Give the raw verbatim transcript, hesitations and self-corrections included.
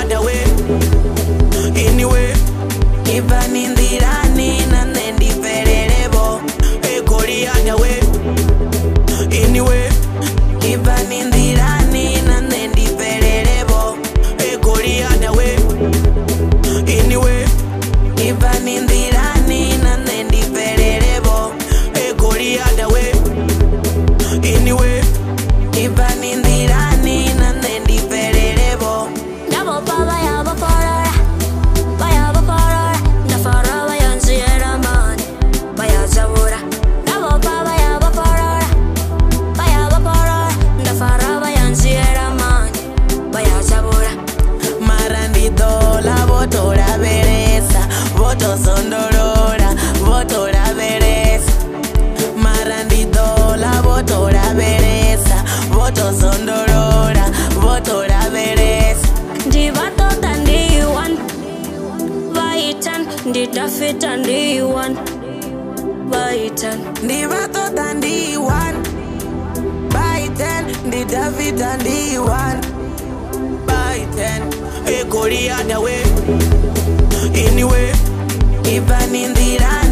other way. Anyway, even in the running and then the verebo, a Korea other way. Anyway, even in the running and then the verebo, a Korea other way. Anyway, even in the running and then the verebo, a Korea other way. Anyway, even in the running and then the verebo. Double power, ya bapara, baya bapara, na fara baya nziera man, baya zabura. Double power, ya bapara, baya bapara, na fara baya nziera man, baya zabura. Marandito la voto la veresa, voto sondorora, voto la veresa. Marandito la voto la veresa, voto sondorora, voto la veresa. Di vato tandi one, vaitan, di dafit tandi one, vaitan. Di vato tandi one, by ten, di David and the one, by ten. A Korea the way. Anyway, even in the